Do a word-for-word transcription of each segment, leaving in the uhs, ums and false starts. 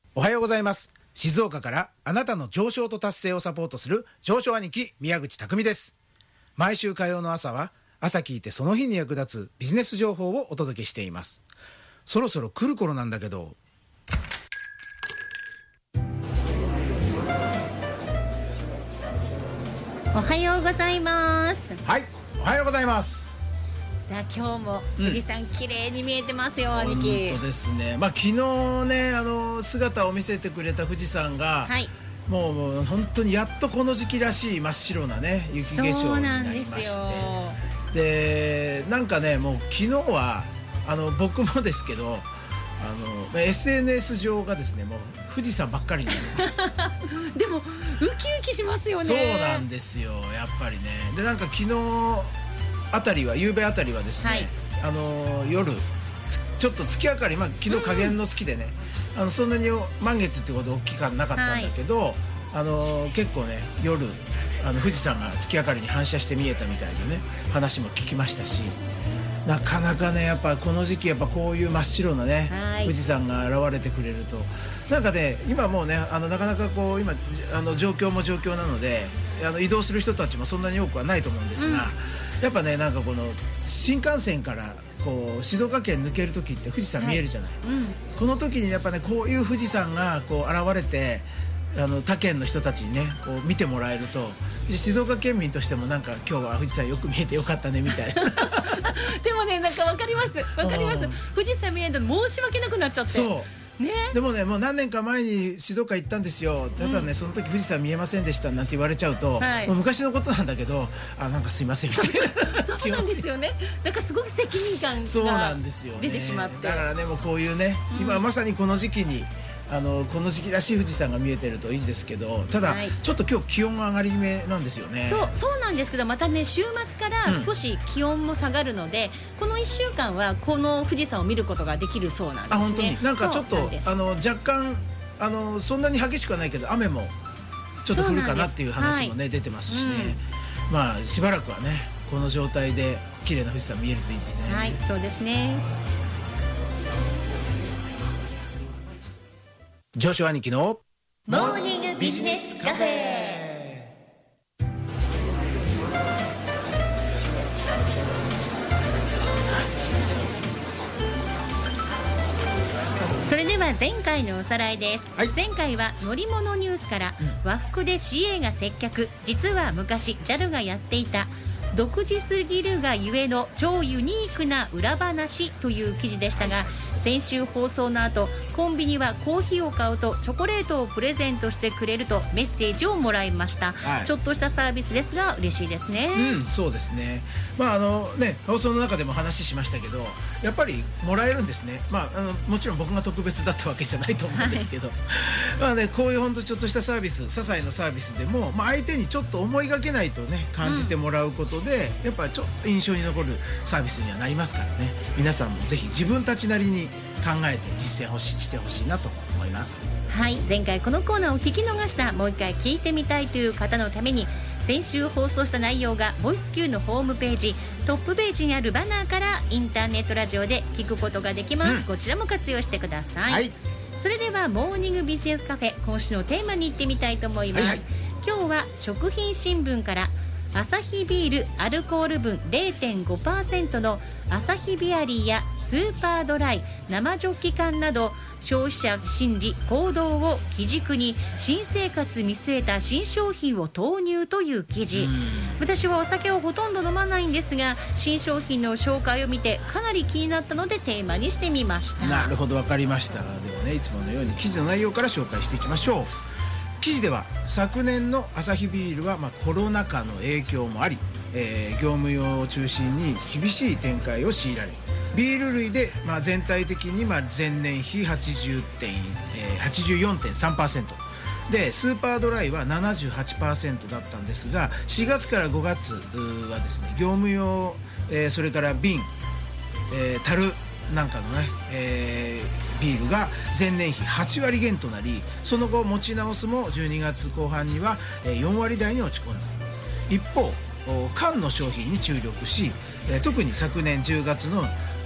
おはようございます。静岡からあなたの上昇と達成をサポートする上昇兄貴宮口匠です。毎週火曜の朝は朝聞いてその日に役立つビジネス情報をお届けしています。そろそろ来る頃なんだけど、 おはようございます。 はい、おはようございます。 さあ今日も富士山綺麗に見えてますよ、うん、兄貴。 本当ですね。まあ昨日ね、あの姿を見せてくれた富士山が、はい、もう、もう本当にやっとこの時期らしい真っ白なね雪化粧になりまして、でなんかね、もう昨日はあの僕もですけど、あの エスエヌエス 上がですね、もう富士山ばっかりになりましたでもウキウキしますよね。 そうなんですよ、やっぱりね。でなんか昨日あたりは、夕べあたりはですね、はい、あの夜ちょっと月明かり、まあ、昨日加減の月でね、うん、あのそんなに満月ってこと大きくなかったんだけど、はい、あの結構ね夜あの富士山が月明かりに反射して見えたみたいなね話も聞きましたし、なかなかねやっぱこの時期やっぱこういう真っ白なね、はい、富士山が現れてくれるとなんかね、今もうねあのなかなかこう今あの状況も状況なので、あの移動する人たちもそんなに多くはないと思うんですが、うん、やっぱねなんかこの新幹線からこう静岡県抜ける時って富士山見えるじゃない、はい、うん、この時にやっぱねこういう富士山がこう現れて、あの他県の人たちにねこう見てもらえると、静岡県民としてもなんか今日は富士山よく見えてよかったねみたいなでもねなんかわかりますわかります。富士山見えたの申し訳なくなっちゃって。そうね、 でもねもう何年か前に静岡行ったんですよ。ただね、うん、その時富士山見えませんでしたなんて言われちゃうと、はい、もう昔のことなんだけど、あなんかすいませんみたいなそうなんですよね。だからすごく責任感が出てしまって、 だからねもうこういうね、うん、今まさにこの時期にあのこの時期らしい富士山が見えてるといいんですけど、ただ、はい、ちょっと今日気温が上がり目なんですよね。 そうそうなんですけど、またね週末から少し気温も下がるので、うん、このいっしゅうかんはこの富士山を見ることができるそうなんですね。 あ本当になんかちょっとあの若干あのそんなに激しくはないけど雨もちょっと降るかなっていう話もね、はい、出てますしね、うん、まあしばらくはねこの状態で綺麗な富士山見えるといいですね。 はい、そうですね。 上昇兄貴のモーニングビジネスカフェ。それでは前回のおさらいです、はい、前回は乗り物ニュースから、うん、和服で シーエー が接客、実は昔 ジャル がやっていた独自すぎるがゆえの超ユニークな裏話という記事でしたが、先週放送の後、コンビニはコーヒーを買うとチョコレートをプレゼントしてくれるとメッセージをもらいました、はい、ちょっとしたサービスですが嬉しいですね。 うん、そうですね。まああのね放送の中でも話しましたけど、やっぱりもらえるんですね。まああのもちろん僕が特別だったわけじゃないと思うんですけど、はい、まあねこういう本当ちょっとしたサービス、些細なサービスでも、まあ、相手にちょっと思いがけないとね感じてもらうことで、うん、やっぱりちょっと印象に残るサービスにはなりますからね、皆さんもぜひ自分たちなりに考えて実践してほしいなと思います。 はい、前回このコーナーを聞き逃した、もう一回聞いてみたいという方のために、先週放送した内容がボイス Q のホームページトップページにあるバナーからインターネットラジオで聞くことができます、うん、こちらも活用してください、はい、それではモーニングビジネスカフェ、今週のテーマに行ってみたいと思います、はいはい、今日は食品新聞からアサヒビールアルコール分 れいてんごパーセント のアサヒビアリーやスーパードライ生ジョッキ缶など、消費者心理行動を基軸に新生活見据えた新商品を投入という記事。私はお酒をほとんど飲まないんですが、新商品の紹介を見てかなり気になったのでテーマにしてみました。 なるほど、わかりました。ではね、いつものように記事の内容から紹介していきましょう。記事では昨年のアサヒビールは、まあ、コロナ禍の影響もあり、えー、業務用を中心に厳しい展開を強いられ、ビール類で、まあ、全体的に、まあ、前年比 はちじゅうてん、えー、はちじゅうよんてんさんパーセント で、スーパードライは ななじゅうはちパーセント だったんですが、しがつからごがつはですね、業務用、えー、それから瓶、えー、樽なんかのね、えービールが前年比はちわり減となり、その後持ち直すもじゅうにがつこう半にはよんわり台に落ち込んだ。一方缶の商品に注力し、特に昨年じゅうがつの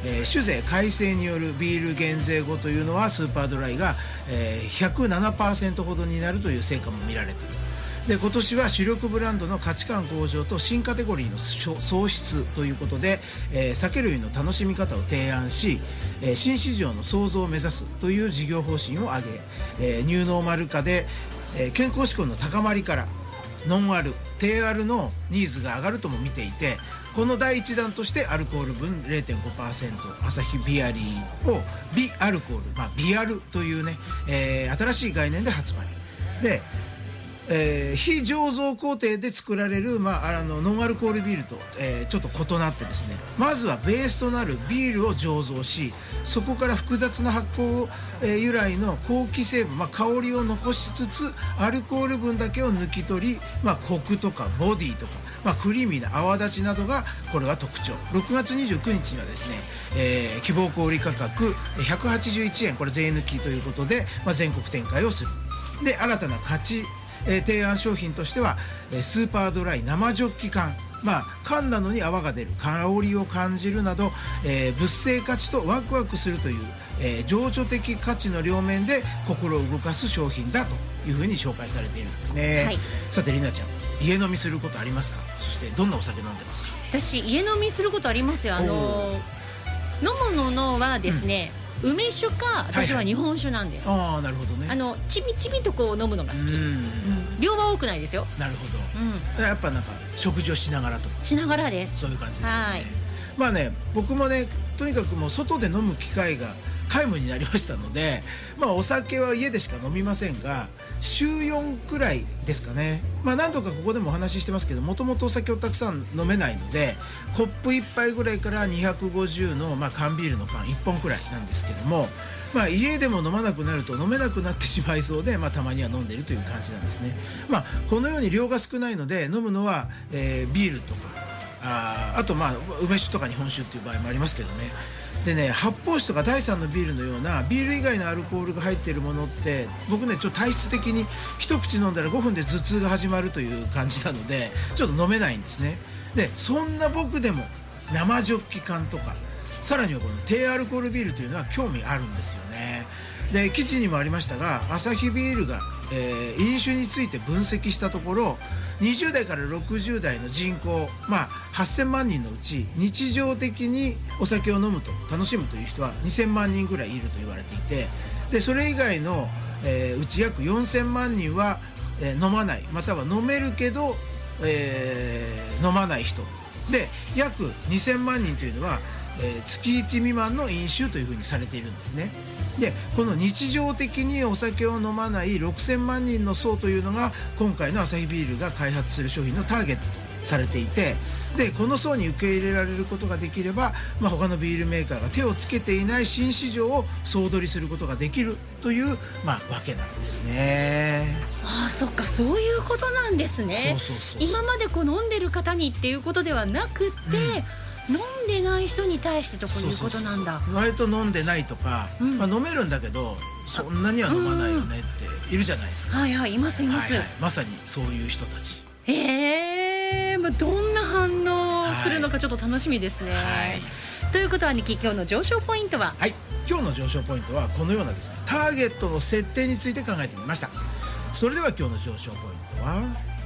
えー、酒税改正によるビール減税後というのはスーパードライが、えー、ひゃくななパーセント ほどになるという成果も見られている。で今年は主力ブランドの価値観向上と新カテゴリーの創出ということで、えー、酒類の楽しみ方を提案し、えー、新市場の創造を目指すという事業方針を挙げ、えー、ニューノーマル化で、えー、健康志向の高まりからノンアル、低アルのニーズが上がるとも見ていて、この第一弾としてアルコール分 れいてんごパーセント アサヒビアリーをビアルコール、まあ、ビアルというね、えー、新しい概念で発売で、えー、非醸造工程で作られる、まあ、あのノンアルコールビールと、えー、ちょっと異なってですね、まずはベースとなるビールを醸造し、そこから複雑な発酵、えー、由来の香気成分、まあ、香りを残しつつアルコール分だけを抜き取り、まあ、コクとかボディとか、まあ、クリーミーな泡立ちなどがこれは特徴。ろくがつにじゅうくにちにはですね、えー、希望小売価格ひゃくはちじゅういちえん、これ税抜きということで、まあ、全国展開をする。で新たな価値えー、提案商品としては、えー、スーパードライ生ジョッキ缶、まあ、缶なのに泡が出る、香りを感じるなど、えー、物性価値とワクワクするという、えー、情緒的価値の両面で心を動かす商品だというふうに紹介されているんですね、はい、さてりなちゃん、家飲みすることありますか？そしてどんなお酒飲んでますか？ 私家飲みすることありますよ。あのー、飲むのはですね、うん、梅酒か私は日本酒なんです、はいはい、 ああなるほどね。 あのちびちびとこう飲むのが好き、うん、うん、量は多くないですよ。 なるほど、うん、やっぱなんか食事をしながらとかしながらです。 そういう感じですよね。はい、まあね、僕もねとにかくもう外で飲む機会が皆無になりましたので、まあお酒は家でしか飲みませんが、しゅうよんくらいですかね。まあ何度かここでもお話ししてますけど、もともとお酒をたくさん飲めないので、コップいっぱいぐらいからにひゃくごじゅうの、まあ、缶ビールの缶いっぽんくらいなんですけども、まあ家でも飲まなくなると飲めなくなってしまいそうで、まあたまには飲んでいるという感じなんですね。まあこのように量が少ないので飲むのは、えー、ビールとか、あ, あとまあ梅酒とか日本酒っていう場合もありますけどね。でね、発泡酒とか第三のビールのようなビール以外のアルコールが入っているものって僕ねちょっと体質的に一口飲んだらごふんで頭痛が始まるという感じなのでちょっと飲めないんですね。でそんな僕でも生ジョッキ缶とかさらにはこの低アルコールビールというのは興味あるんですよね。で記事にもありましたが、アサヒビールが、えー、飲酒について分析したところ、にじゅう代からろくじゅう代の人口、まあ、はっせんまんにんのうち日常的にお酒を飲むと楽しむという人はにせんまんにんぐらいいると言われていて、でそれ以外の、えー、うち約よんせんまんにんは、えー、飲まない、または飲めるけど、えー、飲まない人で、約にせんまんにんというのは、えー、月いち未満の飲酒というふうにされているんですね。でこの日常的にお酒を飲まないろくせんまんにんの層というのが今回のアサヒビールが開発する商品のターゲットとされていて、でこの層に受け入れられることができれば、まあ、他のビールメーカーが手をつけていない新市場を総取りすることができるという、まあ、わけなんですね。 ああ、そっか、そういうことなんですね。そうそうそうそう、今までこう飲んでる方にっていうことではなくて、うん飲んでない人に対してとこういうことなんだ。 割と飲んでないとか、うんまあ、飲めるんだけどそんなには飲まないよねっているじゃないですか。 はいはい、いますいます、はいはい、 まさにそういう人たち。 へえ、まあ、どんな反応するのかちょっと楽しみですね、はい、ということは、ね、今日の上昇ポイントは、 はい、今日の上昇ポイントはこのようなですね、ターゲットの設定について考えてみました。それでは今日の上昇ポイントは、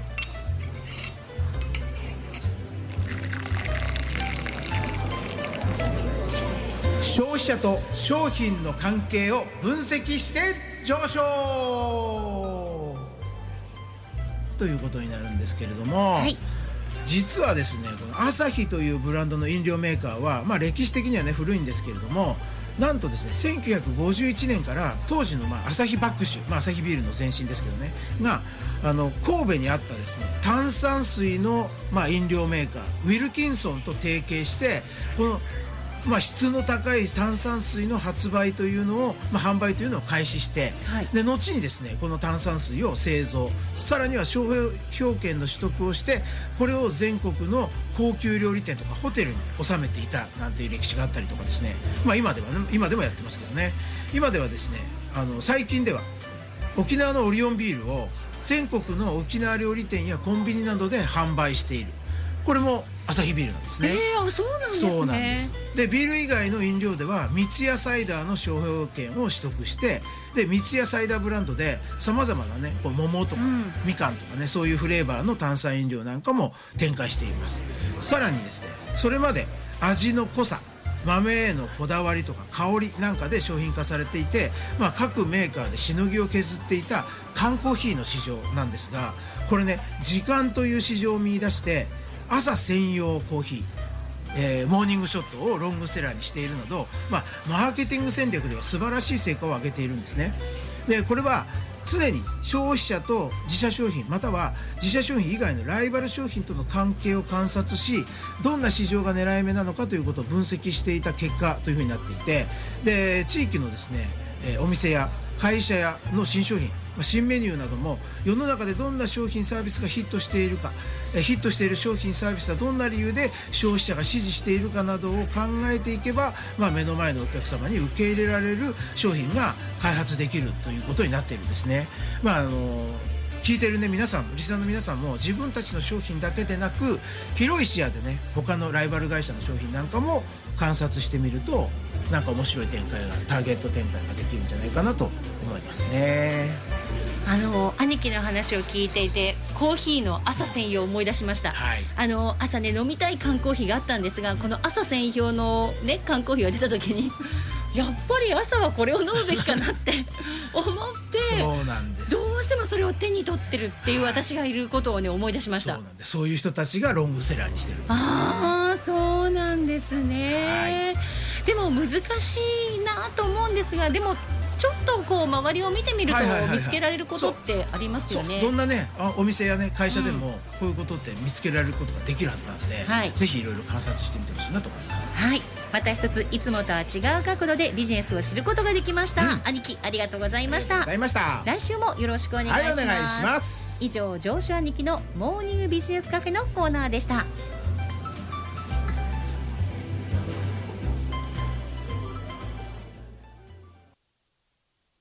消費者と商品の関係を分析して上昇ということになるんですけれども、はい、実はですね、このアサヒというブランドの飲料メーカーは、まあ、歴史的にはね古いんですけれども、なんとですねせんきゅうひゃくごじゅういちねんから当時の、まあ、アサヒバック酒、まあ、アサヒビールの前身ですけどねがあの神戸にあったですね炭酸水の、まあ、飲料メーカーウィルキンソンと提携して、このまあ、質の高い炭酸水の発売というのを、まあ、販売というのを開始して、はい、で後にですねこの炭酸水を製造、さらには商標権の取得をして、これを全国の高級料理店とかホテルに収めていたなんていう歴史があったりとかですね、まあ、今ではね、今でもやってますけどね、今ではですねあの最近では沖縄のオリオンビールを全国の沖縄料理店やコンビニなどで販売している。 これもアサヒビールなんですね。 えー、あ、そうなんですね。 そうなんです。でビール以外の飲料では三ツ矢サイダーの商標権を取得して、で三ツ矢サイダーブランドでさまざまなね、こう桃とか、うん、みかんとかね、そういうフレーバーの炭酸飲料なんかも展開しています。さらにですね、それまで味の濃さ、豆へのこだわりとか香りなんかで商品化されていて、まあ、各メーカーでしのぎを削っていた缶コーヒーの市場なんですが、これね、時間という市場を見出して朝専用コーヒー、えー、モーニングショットをロングセラーにしているなど、まあ、マーケティング戦略では素晴らしい成果を上げているんですね。でこれは常に消費者と自社商品、または自社商品以外のライバル商品との関係を観察し、どんな市場が狙い目なのかということを分析していた結果というふうになっていて、で地域のですね、えー、お店や会社やの新商品、新メニューなども世の中でどんな商品サービスがヒットしているか、ヒットしている商品サービスはどんな理由で消費者が支持しているかなどを考えていけば、まあ、目の前のお客様に受け入れられる商品が開発できるということになっているんですね。まああの聞いてるね皆さん、リスナーの皆さんも自分たちの商品だけでなく広い視野でね、他のライバル会社の商品なんかも観察してみると、なんか面白い展開が、ターゲット展開ができるんじゃないかなと思いますね。 あの兄貴の話を聞いていて、コーヒーの朝専用を思い出しました、はい、あの朝ね飲みたい缶コーヒーがあったんですが、この朝専用の、ね、缶コーヒーが出た時にやっぱり朝はこれを飲むべきかなって思ってそうなんです、 どうしてもそれを手に取ってるっていう私がいることをね思い出しました。 そうなんです。そういう人たちがロングセラーにしてるんですね。 ああ、そうなんですね、はい、でも難しいなと思うんですが、でもちょっとこう周りを見てみると見つけられることってありますよね。 どんなねお店やね会社でもこういうことって見つけられることができるはずなんで、はい、ぜひいろいろ観察してみてほしいなと思います。 はい、また一ついつもとは違う角度でビジネスを知ることができました、うん、兄貴ありがとうございました。 ありがとうございました。 来週もよろしくお願いします。 はい、お願いします。 以上、上州兄貴のモーニングビジネスカフェのコーナーでした。